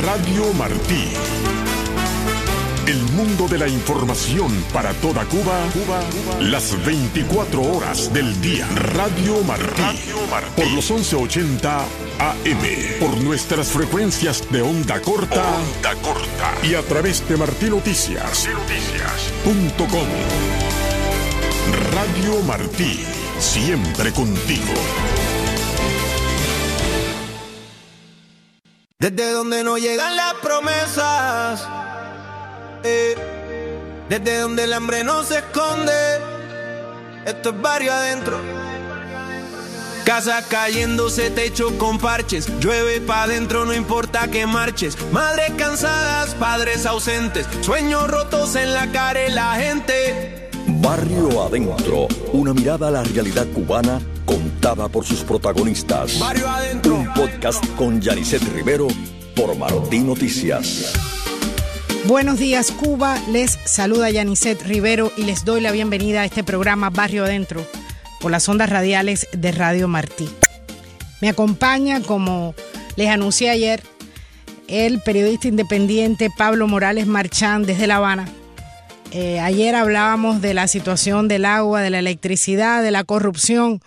Radio Martí. El mundo de la información para toda Cuba, las 24 horas del día. Radio Martí. Por los 1180 AM. Por nuestras frecuencias de onda corta. Y a través de martinoticias.com. Radio Martí. Siempre contigo. Desde donde no llegan las promesas, desde donde el hambre no se esconde, esto es barrio adentro. Casa cayéndose, techo con parches, llueve pa' adentro, no importa que marches. Madres cansadas, padres ausentes, sueños rotos en la cara de la gente. Barrio Adentro, una mirada a la realidad cubana contada por sus protagonistas. Barrio Adentro. Un podcast con Yanicet Rivero por Martí Noticias. Buenos días, Cuba. Les saluda Yanicet Rivero y les doy la bienvenida a este programa Barrio Adentro por las ondas radiales de Radio Martí. Me acompaña, como les anuncié ayer, el periodista independiente Pablo Morales Marchán desde La Habana. Ayer hablábamos de la situación del agua, de la electricidad, de la corrupción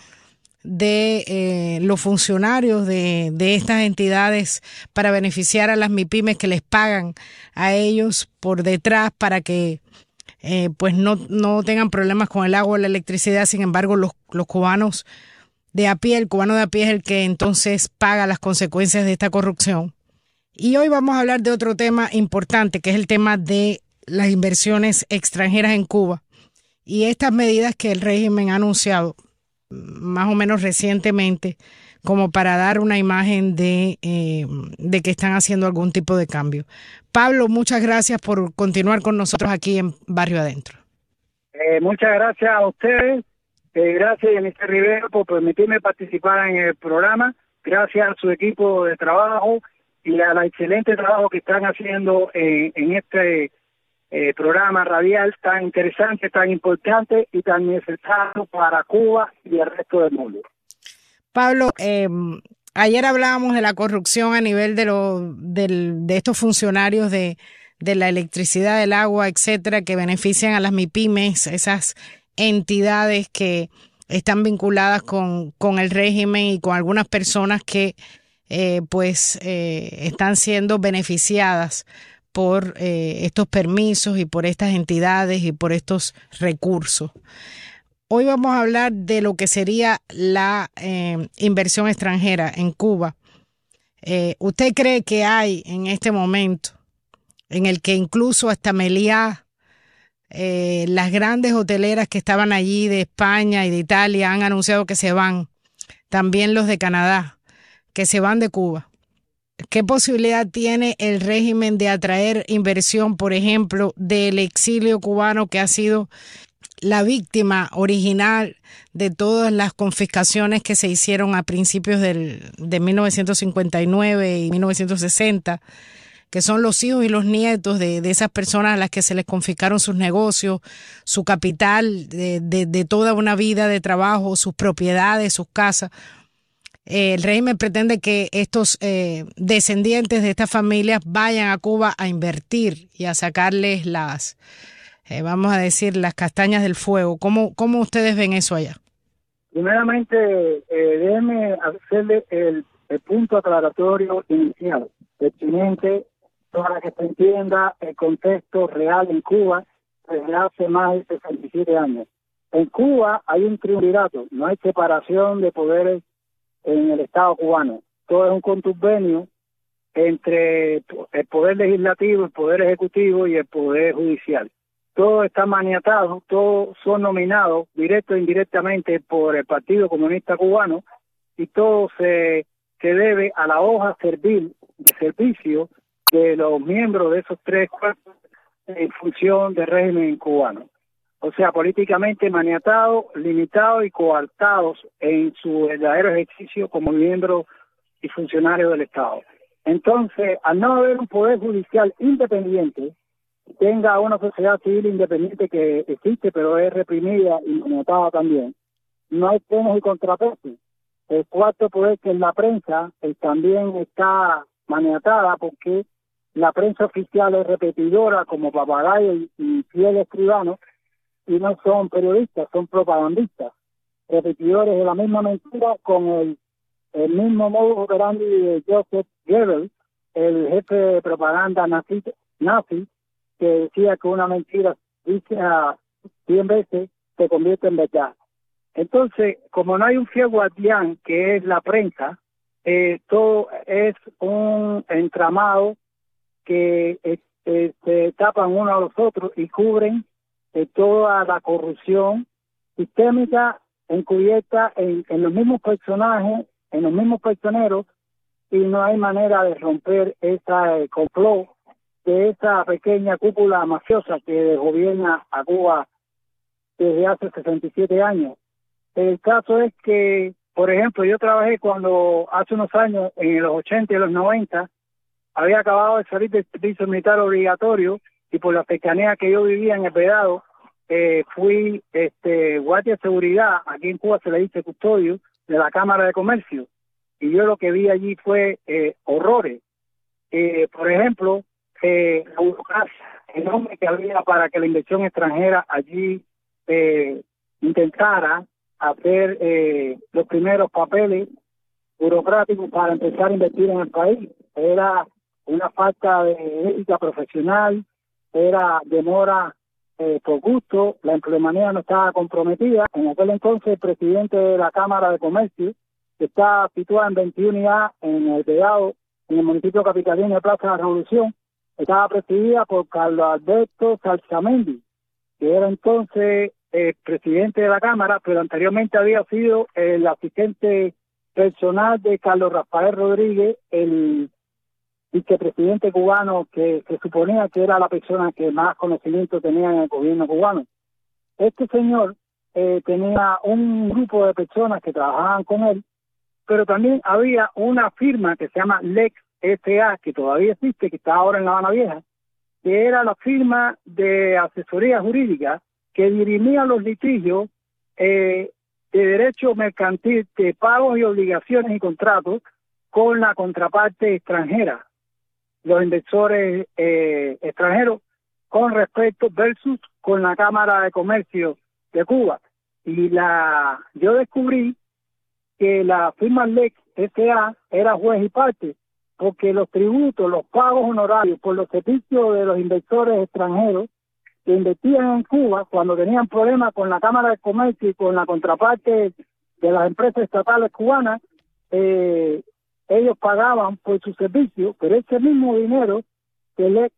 de los funcionarios de estas entidades para beneficiar a las MIPYMES que les pagan a ellos por detrás para que pues no tengan problemas con el agua o la electricidad. Sin embargo, los cubanos de a pie, el cubano de a pie es el que entonces paga las consecuencias de esta corrupción. Y hoy vamos a hablar de otro tema importante, que es el tema de las inversiones extranjeras en Cuba y estas medidas que el régimen ha anunciado más o menos recientemente como para dar una imagen de que están haciendo algún tipo de cambio. Pablo, muchas gracias por continuar con nosotros aquí en Barrio Adentro. Muchas gracias a ustedes, gracias a Mr. Rivero por permitirme participar en el programa, gracias a su equipo de trabajo y al excelente trabajo que están haciendo en este programa radial tan interesante, tan importante y tan necesario para Cuba y el resto del mundo. Pablo, ayer hablábamos de la corrupción a nivel de estos funcionarios de la electricidad, del agua, etcétera, que benefician a las MIPYMES, esas entidades que están vinculadas con el régimen y con algunas personas que están siendo beneficiadas por estos permisos y por estas entidades y por estos recursos. Hoy vamos a hablar de lo que sería la inversión extranjera en Cuba. ¿Usted cree que hay en este momento en el que incluso hasta Meliá, las grandes hoteleras que estaban allí de España y de Italia han anunciado que se van, también los de Canadá, que se van de Cuba? ¿Qué posibilidad tiene el régimen de atraer inversión, por ejemplo, del exilio cubano que ha sido la víctima original de todas las confiscaciones que se hicieron a principios de 1959 y 1960, que son los hijos y los nietos de esas personas a las que se les confiscaron sus negocios, su capital de toda una vida de trabajo, sus propiedades, sus casas? El régimen pretende que estos descendientes de estas familias vayan a Cuba a invertir y a sacarles las castañas del fuego. ¿Cómo ustedes ven eso allá? Primeramente, déjeme hacerle el punto aclaratorio inicial, pertinente, para que se entienda el contexto real en Cuba desde hace más de 67 años. En Cuba hay un triunvirato, no hay separación de poderes en el Estado cubano. Todo es un contubernio entre el poder legislativo, el poder ejecutivo y el poder judicial. Todo está maniatado, todos son nominados directo e indirectamente por el Partido Comunista Cubano y todo se debe a la hoja servil de servicio de los miembros de esos tres cuerpos en función del régimen cubano. O sea, políticamente maniatados, limitados y coartados en su verdadero ejercicio como miembros y funcionarios del Estado. Entonces, al no haber un poder judicial independiente, tenga una sociedad civil independiente que existe, pero es reprimida y maniatada también, no hay frenos y contrapesos. El cuarto poder, que es la prensa, también está maniatada porque la prensa oficial es repetidora como papagayo y fiel escribano, y no son periodistas, son propagandistas, repetidores de la misma mentira con el mismo modus operandi de Joseph Goebbels, el jefe de propaganda nazi, que decía que una mentira dicha 100 veces se convierte en verdad. Entonces, como no hay un fiel guardián que es la prensa, todo es un entramado que se tapan uno a los otros y cubren toda la corrupción sistémica encubierta en los mismos personajes, en los mismos personeros, y no hay manera de romper ese complot de esa pequeña cúpula mafiosa que gobierna a Cuba desde hace 67 años. El caso es que, por ejemplo, yo trabajé cuando hace unos años, en los 80 y los 90, había acabado de salir del servicio militar obligatorio y por la cercanía que yo vivía en el Vedado, fui guardia de seguridad, aquí en Cuba se le dice custodio, de la Cámara de Comercio. Y yo lo que vi allí fue horrores. Por ejemplo, la burocracia enorme que había para que la inversión extranjera allí intentara hacer los primeros papeles burocráticos para empezar a invertir en el país. Era una falta de ética profesional, era demora por gusto, la empleomanía no estaba comprometida. En aquel entonces el presidente de la Cámara de Comercio, que está situada en 21A en el Vedado, en el municipio capitalino de Plaza de la Revolución, estaba presidida por Carlos Alberto Salsamendi, que era entonces presidente de la Cámara, pero anteriormente había sido el asistente personal de Carlos Rafael Rodríguez, el vicepresidente cubano que se suponía que era la persona que más conocimiento tenía en el gobierno cubano. Este señor tenía un grupo de personas que trabajaban con él, pero también había una firma que se llama Lex S.A., que todavía existe, que está ahora en La Habana Vieja, que era la firma de asesoría jurídica que dirimía los litigios de derecho mercantil, de pagos y obligaciones y contratos con la contraparte extranjera, los inversores extranjeros, con respecto versus con la Cámara de Comercio de Cuba. Y yo descubrí que la firma Lex S.A. era juez y parte, porque los tributos, los pagos honorarios por los servicios de los inversores extranjeros que invertían en Cuba, cuando tenían problemas con la Cámara de Comercio y con la contraparte de las empresas estatales cubanas, ellos pagaban por su servicio, pero ese mismo dinero que Lex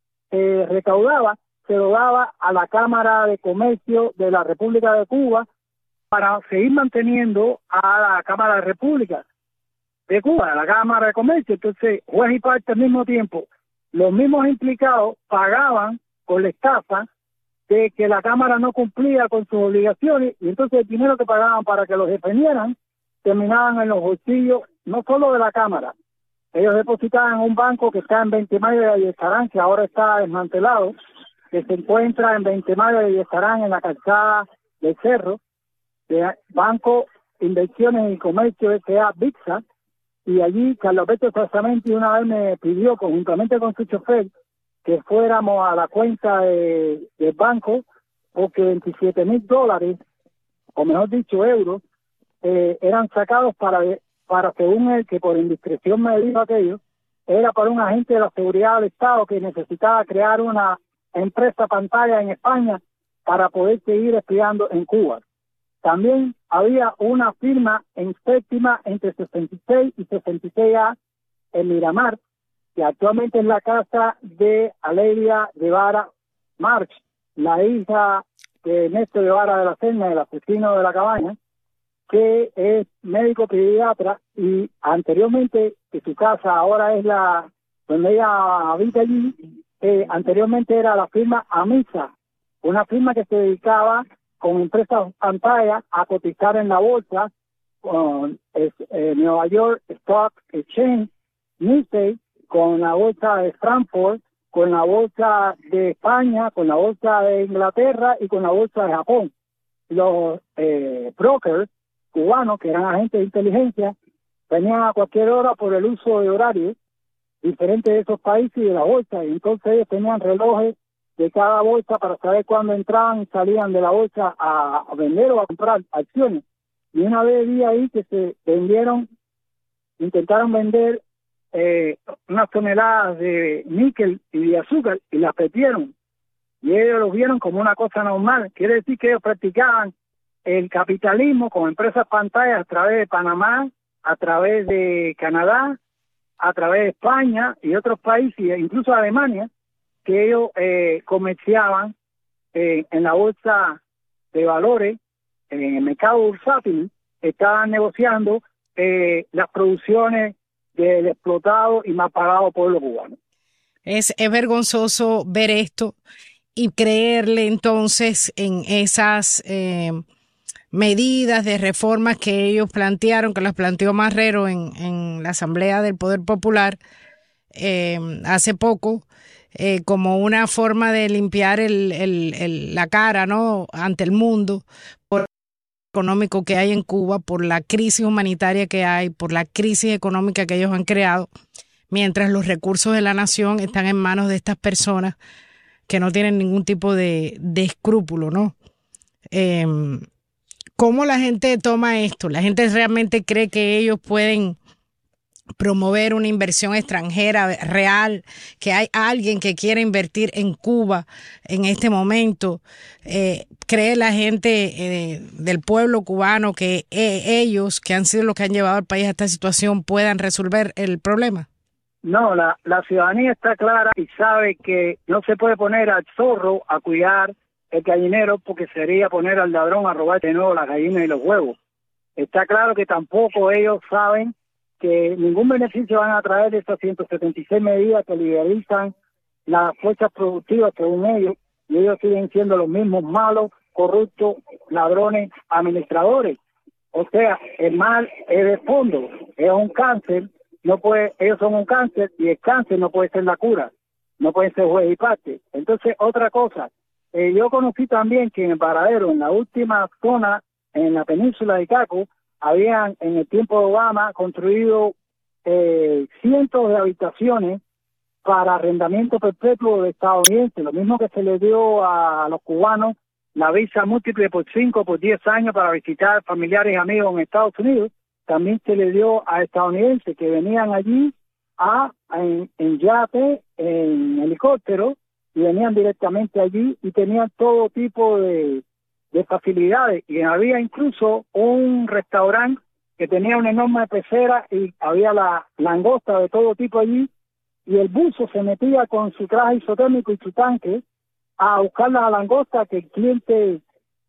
recaudaba se lo daba a la Cámara de Comercio de la República de Cuba para seguir manteniendo a la Cámara de República de Cuba, a la Cámara de Comercio. Entonces, juez y parte al mismo tiempo, los mismos implicados pagaban con la estafa de que la Cámara no cumplía con sus obligaciones, y entonces el dinero que pagaban para que los defendieran terminaban en los bolsillos no solo de la Cámara. Ellos depositaban en un banco que está en 20 Mayo de Ayestarán, que ahora está desmantelado, que se encuentra en 20 Mayo de Ayestarán, en la calzada del Cerro, de Banco Inversiones y Comercio S.A. BITSA, y allí Carlos Alberto Salsamendi una vez me pidió, conjuntamente con su chofer, que fuéramos a la cuenta del banco, porque $27,000, o mejor dicho, euros, eran sacados para según él, que por indiscreción me dijo aquello, era para un agente de la seguridad del Estado que necesitaba crear una empresa pantalla en España para poder seguir espiando en Cuba. También había una firma en séptima entre 66 y 66A en Miramar, que actualmente es la casa de Alelia Guevara March, la hija de Néstor Guevara de la Serna, el asesino de la Cabaña, que es médico pediatra, y anteriormente, que su casa ahora es donde ella habita allí, anteriormente era la firma Amisa, una firma que se dedicaba con empresas pantalla a cotizar en la bolsa, con Nueva York Stock Exchange, Newsday, con la bolsa de Frankfurt, con la bolsa de España, con la bolsa de Inglaterra y con la bolsa de Japón. Los brokers cubanos, que eran agentes de inteligencia, venían a cualquier hora por el uso de horario diferentes de esos países y de la bolsa, y entonces ellos tenían relojes de cada bolsa para saber cuándo entraban y salían de la bolsa a vender o a comprar acciones. Y una vez vi ahí que se vendieron, intentaron vender unas toneladas de níquel y de azúcar y las perdieron. Y ellos lo vieron como una cosa normal. Quiere decir que ellos practicaban el capitalismo con empresas pantallas a través de Panamá, a través de Canadá, a través de España y otros países, incluso Alemania, que ellos comerciaban en la bolsa de valores, en el mercado bursátil, estaban negociando las producciones del explotado y mal pagado pueblo cubano. Es vergonzoso ver esto y creerle entonces en esas medidas de reformas que ellos plantearon, que las planteó Marrero en la Asamblea del Poder Popular hace poco, como una forma de limpiar la cara, ¿no?, ante el mundo por el económico que hay en Cuba, por la crisis humanitaria que hay, por la crisis económica que ellos han creado, mientras los recursos de la nación están en manos de estas personas que no tienen ningún tipo de escrúpulo, ¿no? ¿Cómo la gente toma esto? ¿La gente realmente cree que ellos pueden promover una inversión extranjera real, que hay alguien que quiere invertir en Cuba en este momento? ¿Cree la gente del pueblo cubano que ellos, que han sido los que han llevado al país a esta situación, puedan resolver el problema? No, la ciudadanía está clara y sabe que no se puede poner al zorro a cuidar el gallinero, porque sería poner al ladrón a robar de nuevo las gallinas y los huevos. Está claro que tampoco ellos saben que ningún beneficio van a traer de estas 176 medidas que liberalizan las fuerzas productivas según ellos, y ellos siguen siendo los mismos malos, corruptos, ladrones, administradores. O sea, el mal es de fondo, es un cáncer, ellos son un cáncer y el cáncer no puede ser la cura, no puede ser juez y parte. Entonces, otra cosa, yo conocí también que en el Varadero, en la última zona, en la península de Caco, habían en el tiempo de Obama construido cientos de habitaciones para arrendamiento perpetuo de estadounidenses, lo mismo que se le dio a los cubanos la visa múltiple por 5, por 10 años para visitar familiares y amigos en Estados Unidos, también se le dio a estadounidenses que venían allí en yate, en helicóptero, y venían directamente allí y tenían todo tipo de facilidades, y había incluso un restaurante que tenía una enorme pecera y había la langosta de todo tipo allí, y el buzo se metía con su traje isotérmico y su tanque a buscar la langosta que el cliente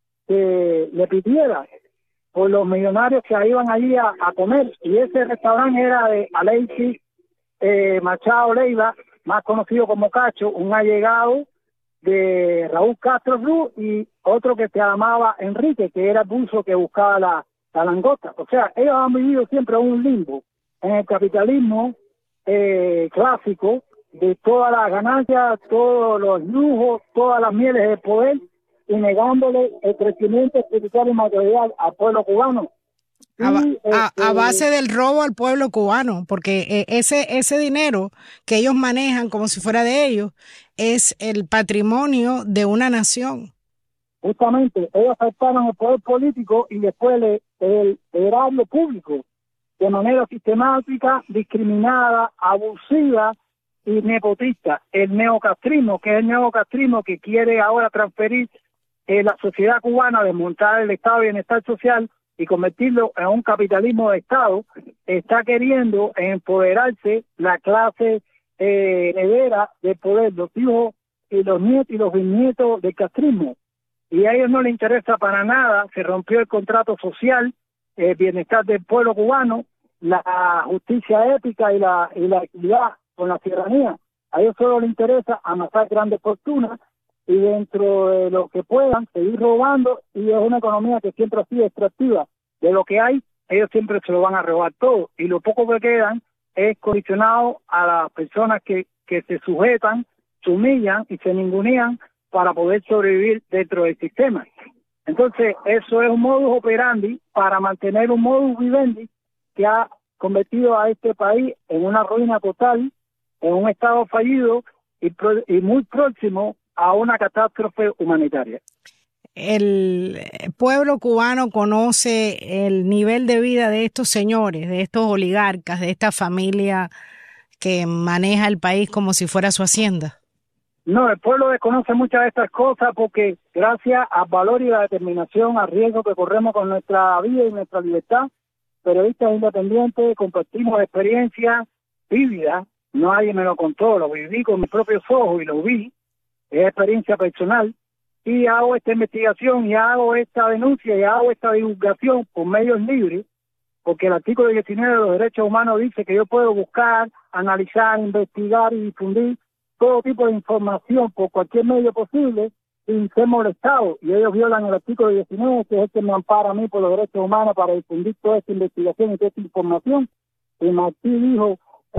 le pidiera por los millonarios que iban allí a comer. Y ese restaurante era de Alexis Machado Leiva, más conocido como Cacho, un allegado de Raúl Castro Ruz, y otro que se llamaba Enrique, que era el buzo que buscaba la langosta. O sea, ellos han vivido siempre un limbo en el capitalismo clásico, de todas las ganancias, todos los lujos, todas las mieles de poder, y negándole el crecimiento espiritual y material al pueblo cubano. A base del robo al pueblo cubano, porque ese dinero que ellos manejan como si fuera de ellos es el patrimonio de una nación. Justamente, ellos aceptaron el poder político y después el erario público de manera sistemática, discriminada, abusiva y nepotista. El neocastrismo, que es el neocastrismo que quiere ahora transferir la sociedad cubana, desmontar el estado de bienestar social y convertirlo en un capitalismo de Estado, está queriendo empoderarse la clase heredera del poder, los hijos y los nietos y los bisnietos del castrismo. Y a ellos no les interesa para nada, se rompió el contrato social, el bienestar del pueblo cubano, la justicia ética y la equidad con la ciudadanía. A ellos solo les interesa amasar grandes fortunas y dentro de lo que puedan seguir robando, y es una economía que siempre ha sido extractiva. De lo que hay, ellos siempre se lo van a robar todo, y lo poco que quedan es condicionado a las personas que se sujetan, se humillan y se ningunean para poder sobrevivir dentro del sistema. Entonces, eso es un modus operandi para mantener un modus vivendi que ha convertido a este país en una ruina total, en un estado fallido y muy próximo a una catástrofe humanitaria. El pueblo cubano conoce el nivel de vida de estos señores, de estos oligarcas, de esta familia que maneja el país como si fuera su hacienda. No, el pueblo desconoce muchas de estas cosas porque gracias al valor y la determinación, al riesgo que corremos con nuestra vida y nuestra libertad, periodistas independientes compartimos experiencias vívidas, nadie me lo contó, lo viví con mis propios ojos y lo vi, es experiencia personal, y hago esta investigación y hago esta denuncia y hago esta divulgación por medios libres, porque el artículo 19 de los derechos humanos dice que yo puedo buscar, analizar, investigar y difundir todo tipo de información por cualquier medio posible sin ser molestado, y ellos violan el artículo 19, que es el que me ampara a mí por los derechos humanos para difundir toda esta investigación y toda esta información. Y Martí dijo,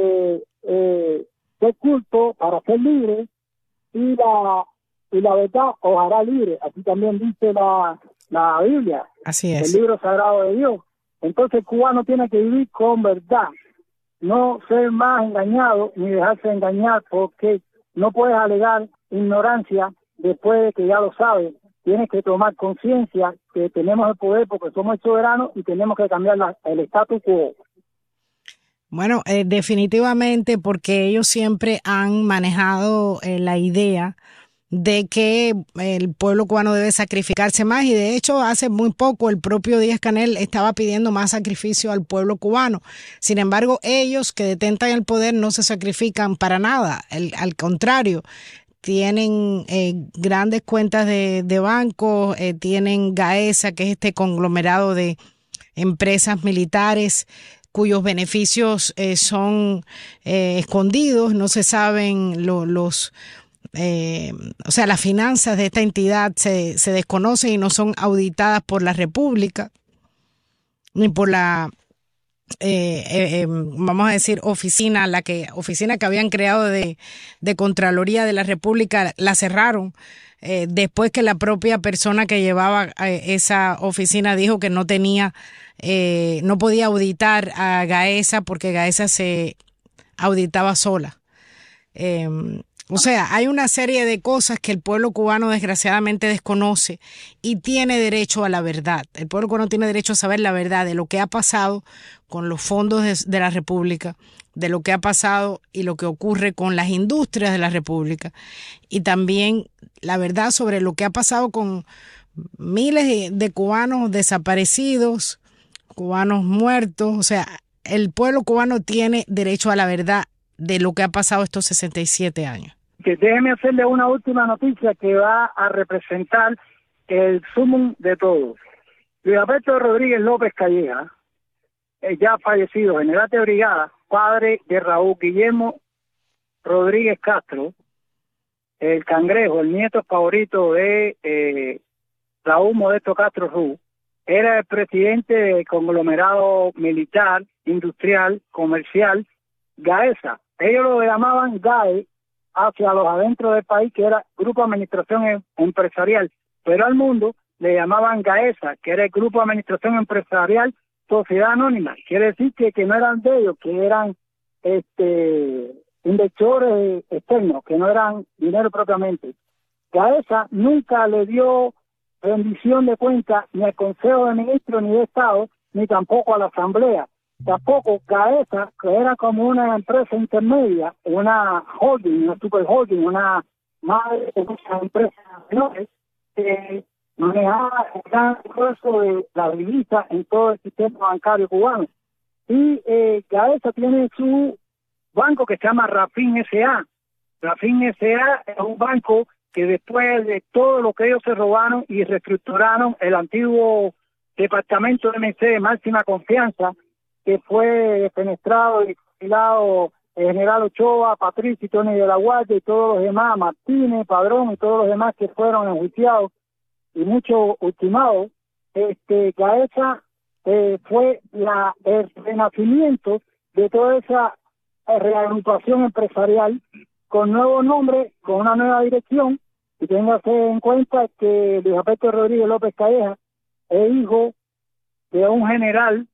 ser culto para ser libre, y la verdad os hará libre, así también dice la Biblia, Así es. el libro sagrado de Dios. Entonces el cubano tiene que vivir con verdad, no ser más engañado ni dejarse engañar, porque no puedes alegar ignorancia después de que ya lo sabes. Tienes que tomar conciencia que tenemos el poder porque somos soberanos y tenemos que cambiar el status quo. Bueno, definitivamente, porque ellos siempre han manejado la idea de que el pueblo cubano debe sacrificarse más, y de hecho hace muy poco el propio Díaz-Canel estaba pidiendo más sacrificio al pueblo cubano. Sin embargo, ellos que detentan el poder no se sacrifican para nada, al contrario, tienen grandes cuentas de bancos, tienen Gaesa, que es este conglomerado de empresas militares cuyos beneficios son escondidos, no se saben las finanzas de esta entidad se desconocen y no son auditadas por la República ni por la vamos a decir oficina que habían creado de Contraloría de la República. La cerraron después que la propia persona que llevaba esa oficina dijo que no podía auditar a Gaesa porque Gaesa se auditaba sola. O sea, hay una serie de cosas que el pueblo cubano desgraciadamente desconoce y tiene derecho a la verdad. El pueblo cubano tiene derecho a saber la verdad de lo que ha pasado con los fondos de la República, de lo que ha pasado y lo que ocurre con las industrias de la República, y también la verdad sobre lo que ha pasado con miles de cubanos desaparecidos, cubanos muertos. O sea, el pueblo cubano tiene derecho a la verdad de lo que ha pasado estos 67 años. Déjeme hacerle una última noticia que va a representar el sumum de todo. Luis Alberto Rodríguez López Calleja, ya fallecido, general de brigada, padre de Raúl Guillermo Rodríguez Castro, el Cangrejo, el nieto favorito de Raúl Modesto Castro Ruz, era el presidente del conglomerado militar, industrial, comercial, Gaesa. Ellos lo llamaban GAE hacia los adentros del país, que era Grupo de Administración Empresarial, pero al mundo le llamaban Gaesa, que era el Grupo de Administración Empresarial Sociedad Anónima. Quiere decir que no eran de ellos, que eran inversores externos, que no eran dinero propiamente. Gaesa nunca le dio rendición de cuentas ni al Consejo de Ministros ni de Estado, ni tampoco a la Asamblea. Tampoco Gaesa, que era como una empresa intermedia, una holding, una super holding, una madre de muchas empresas menores, que manejaba el gran esfuerzo de la divisa en todo el sistema bancario cubano. Y Gaesa tiene su banco que se llama Rafin S.A. Rafin S.A. es un banco que después de todo lo que ellos se robaron y reestructuraron el antiguo departamento de MC de máxima confianza, que fue defenestrado y fusilado el general Ochoa, Patricio y Tony de la Guardia y todos los demás, Martínez, Padrón y todos los demás que fueron enjuiciados y muchos ultimados. Gaesa fue el renacimiento de toda esa reagrupación empresarial con nuevo nombre, con una nueva dirección, y téngase en cuenta que Luis Alberto Rodríguez López Calleja es hijo de un general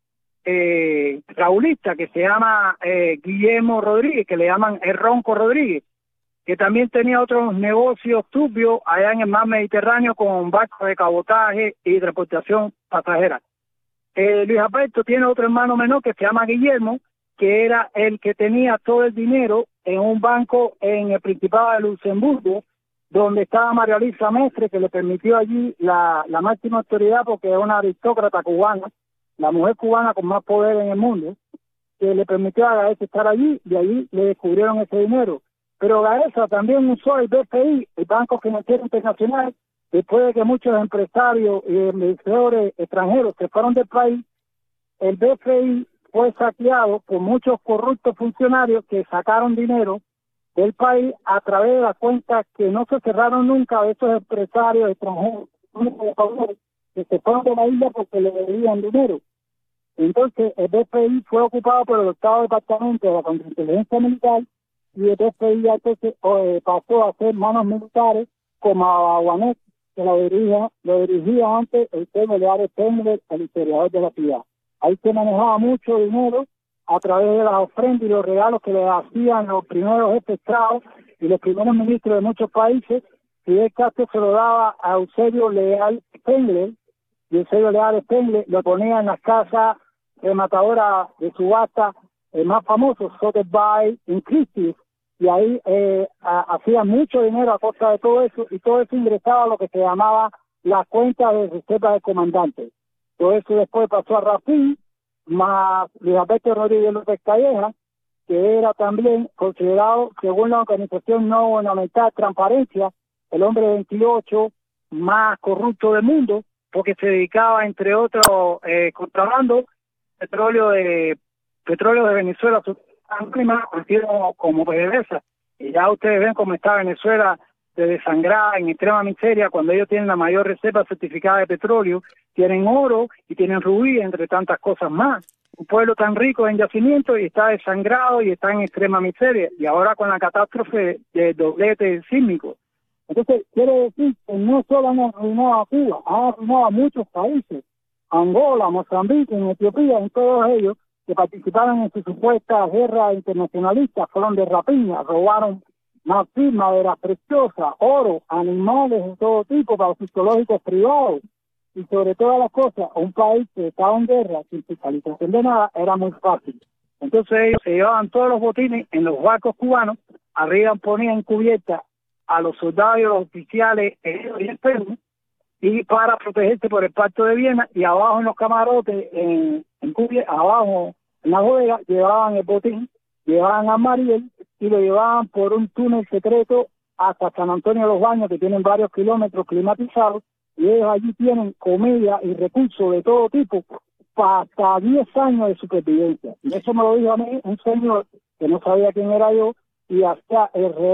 raulista que se llama Guillermo Rodríguez, que le llaman el Ronco Rodríguez, que también tenía otros negocios turbios allá en el mar Mediterráneo con barcos de cabotaje y transportación pasajera. Luis Alberto tiene otro hermano menor que se llama Guillermo, que era el que tenía todo el dinero en un banco en el Principado de Luxemburgo, donde estaba María Luisa Mestre, que le permitió allí la máxima autoridad porque es una aristócrata cubana, la mujer cubana con más poder en el mundo, que le permitió a Gaesa estar allí, y allí le descubrieron ese dinero. Pero Gaesa también usó el BPI, el Banco Financiero Internacional, después de que muchos empresarios y inversores extranjeros se fueron del país. El BPI fue saqueado por muchos corruptos funcionarios que sacaron dinero del país a través de las cuentas que no se cerraron nunca de esos empresarios extranjeros que se fueron de la isla porque le debían dinero. Entonces el BPI fue ocupado por el octavo departamento de la contrainteligencia militar, y el BPI ya entonces pasó a ser manos militares como Aguanet, que lo dirigía antes el señor Leares Tengler, el historiador de la ciudad. Ahí se manejaba mucho dinero a través de las ofrendas y los regalos que le hacían los primeros jefes de Estado y los primeros ministros de muchos países. Fidel Castro se lo daba a Eusebio Leal Spengler, y Eusebio Leal Spengler lo ponía en las casas rematadoras de subasta más famosos, Sotheby's y Christie's, y ahí hacía mucho dinero a costa de todo eso, y todo eso ingresaba a lo que se llamaba la cuenta de reserva del comandante. Todo eso después pasó a Rafí, más Luis Alberto Rodríguez López Calleja, que era también considerado, según la organización no gubernamental Transparencia, el hombre 28 más corrupto del mundo, porque se dedicaba, entre otros, contrabando petróleo de Venezuela, como PDVSA. Y ya ustedes ven cómo está Venezuela de desangrada, en extrema miseria, cuando ellos tienen la mayor reserva certificada de petróleo, tienen oro y tienen rubí, entre tantas cosas más. Un pueblo tan rico en yacimiento y está desangrado y está en extrema miseria, y ahora con la catástrofe del doblete sísmico. Entonces, quiere decir que no solo han arruinado a Cuba, han arruinado a muchos países, Angola, Mozambique, en Etiopía, en todos ellos, que participaron en su supuesta guerra internacionalista, fueron de rapiña, robaron marfil, madera preciosa, oro, animales de todo tipo para sus zoológicos privados, y sobre todas las cosas, un país que estaba en guerra, sin fiscalización de nada, era muy fácil. Entonces ellos se llevaban todos los botines en los barcos cubanos, arriba ponían cubierta a los soldados y los oficiales y externos, y para protegerse por el Pacto de Viena, y abajo en los camarotes, en cubierta, abajo en la bodega, llevaban el botín, llevaban a Mariel y lo llevaban por un túnel secreto hasta San Antonio de los Baños, que tienen varios kilómetros climatizados, y ellos allí tienen comida y recursos de todo tipo para hasta 10 años de supervivencia. Y eso me lo dijo a mí un señor que no sabía quién era yo, y hacía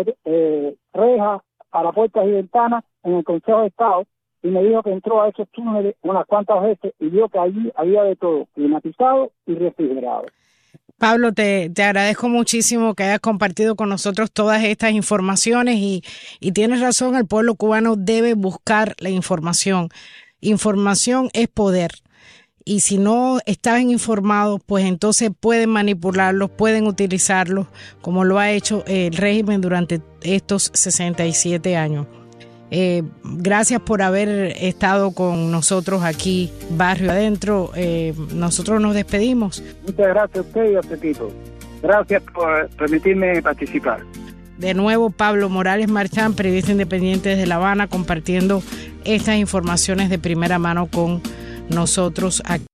rejas para puertas y ventanas en el Consejo de Estado, y me dijo que entró a esos túneles unas cuantas veces y vio que allí había de todo, climatizado y refrigerado. Pablo, te agradezco muchísimo que hayas compartido con nosotros todas estas informaciones, y tienes razón, el pueblo cubano debe buscar la información. Información es poder. Y si no están informados, pues entonces pueden manipularlos, pueden utilizarlos, como lo ha hecho el régimen durante estos 67 años. Gracias por haber estado con nosotros aquí, Barrio Adentro. Nosotros nos despedimos. Muchas gracias a usted y a su equipo. Gracias por permitirme participar. De nuevo, Pablo Morales Marchán, periodista independiente desde La Habana, compartiendo estas informaciones de primera mano con nosotros aquí.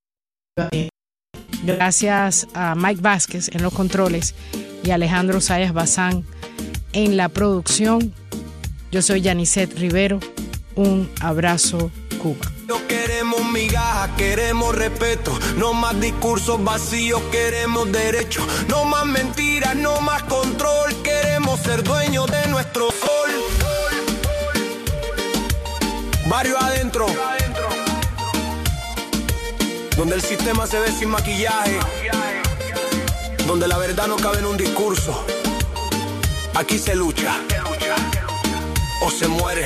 Gracias a Mike Vázquez en los controles y Alejandro Sayas Bazán en la producción. Yo soy Yanisette Rivero. Un abrazo, Cuba. No queremos migajas, queremos respeto. No más discursos vacíos, queremos derechos. No más mentiras, no más control. Queremos ser dueños de nuestro sol. Barrio Adentro, donde el sistema se ve sin maquillaje, donde la verdad no cabe en un discurso. Aquí se lucha o se muere.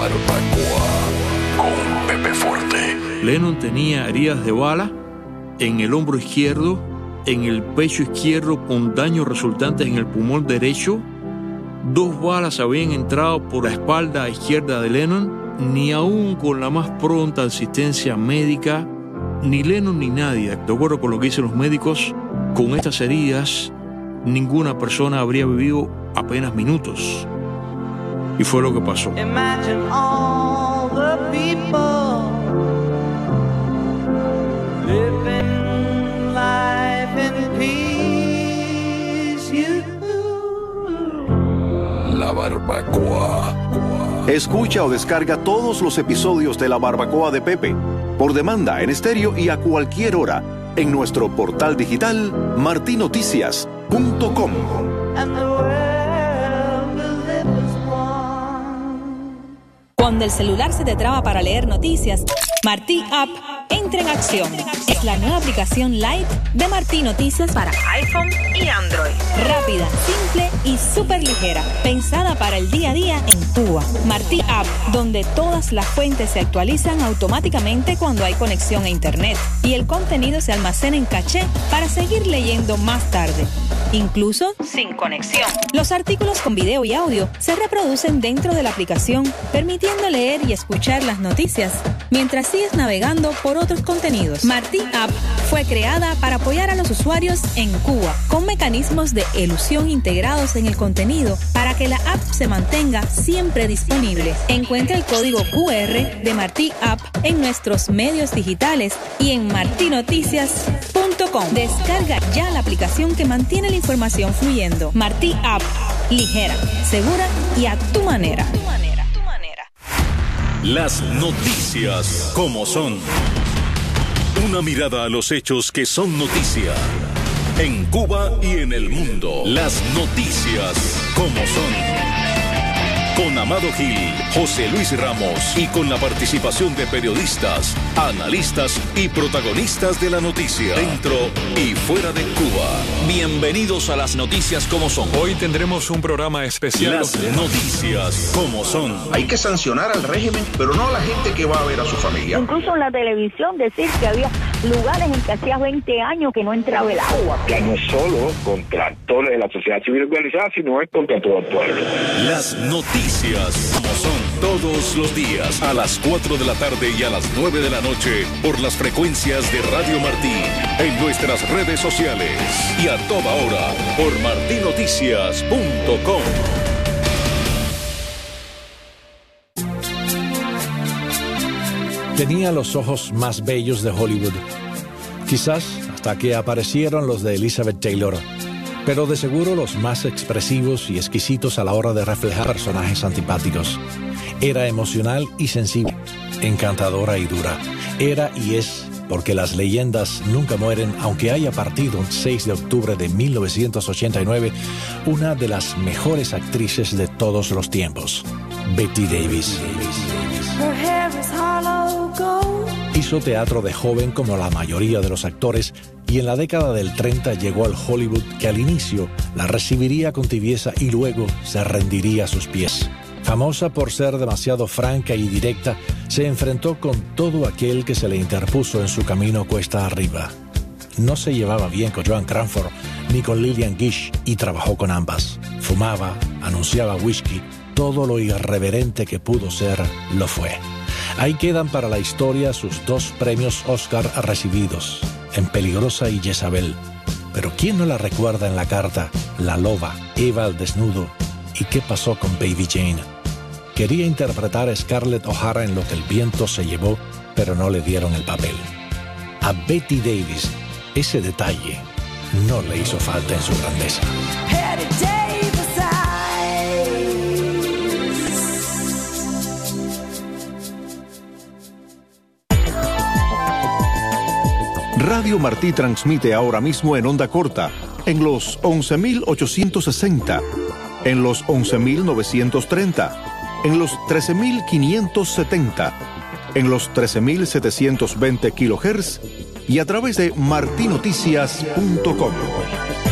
Barbacoa con Pepe Forte. Lennon tenía heridas de bala en el hombro izquierdo, en el pecho izquierdo con daños resultantes en el pulmón derecho. 2 balas habían entrado por la espalda izquierda de Lennon. Ni aún con la más pronta asistencia médica, ni Lennon ni nadie, de acuerdo con lo que dicen los médicos, con estas heridas, ninguna persona habría vivido apenas minutos. Y fue lo que pasó. Imagine all the people living life in peace. La Barbacoa. Escucha o descarga todos los episodios de La Barbacoa de Pepe por demanda en estéreo y a cualquier hora en nuestro portal digital martinoticias.com. Cuando el celular se te traba para leer noticias, Martí App entra en acción. Es la nueva aplicación Lite de Martí Noticias para iPhone y Android. Rápida, simple y súper ligera. Pensada para el día a día en Cuba. Martí App, donde todas las fuentes se actualizan automáticamente cuando hay conexión a Internet. Y el contenido se almacena en caché para seguir leyendo más tarde. Incluso sin conexión. Los artículos con video y audio se reproducen dentro de la aplicación, permitiendo leer y escuchar las noticias mientras sigues navegando por otros contenidos. Martí App fue creada para apoyar a los usuarios en Cuba, con mecanismos de elusión integrados en el contenido para que la app se mantenga siempre disponible. Encuentra el código QR de Martí App en nuestros medios digitales y en martinoticias.com. Descarga ya la aplicación que mantiene la información fluyendo. Martí App, ligera, segura y a tu manera. Las noticias como son. Una mirada a los hechos que son noticia. En Cuba y en el mundo. Las noticias como son. Con Amado Gil, José Luis Ramos y con la participación de periodistas, analistas y protagonistas de la noticia, dentro y fuera de Cuba. Bienvenidos a las noticias como son. Hoy tendremos un programa especial. Las noticias como son. Hay que sancionar al régimen, pero no a la gente que va a ver a su familia. Incluso en la televisión decir que había lugares en que hacía 20 años que no entraba el agua. Ya no es solo contra actores de la sociedad civil organizada, sino es contra todo el pueblo. Las noticias como son, todos los días a las 4 de la tarde y a las 9 de la noche por las frecuencias de Radio Martí, en nuestras redes sociales y a toda hora por martinoticias.com. Tenía los ojos más bellos de Hollywood, quizás hasta que aparecieron los de Elizabeth Taylor, pero de seguro los más expresivos y exquisitos a la hora de reflejar personajes antipáticos. Era emocional y sensible, encantadora y dura. Era y es, porque las leyendas nunca mueren, aunque haya partido el 6 de octubre de 1989, una de las mejores actrices de todos los tiempos, Bette Davis. Hizo teatro de joven como la mayoría de los actores y en la década del 30 llegó al Hollywood que al inicio la recibiría con tibieza y luego se rendiría a sus pies. Famosa por ser demasiado franca y directa, se enfrentó con todo aquel que se le interpuso en su camino cuesta arriba. No se llevaba bien con Joan Crawford ni con Lillian Gish y trabajó con ambas. Fumaba, anunciaba whisky, todo lo irreverente que pudo ser, lo fue. Ahí quedan para la historia sus 2 premios Oscar recibidos, en Peligrosa y Jezabel. Pero ¿quién no la recuerda en La Carta, La Loba, Eva al Desnudo y qué pasó con Baby Jane? Quería interpretar a Scarlett O'Hara en Lo que el viento se llevó, pero no le dieron el papel. A Bette Davis, ese detalle no le hizo falta en su grandeza. Radio Martí transmite ahora mismo en onda corta, en los 11.860, en los 11.930, en los 13.570, en los 13.720 kHz y a través de martinoticias.com.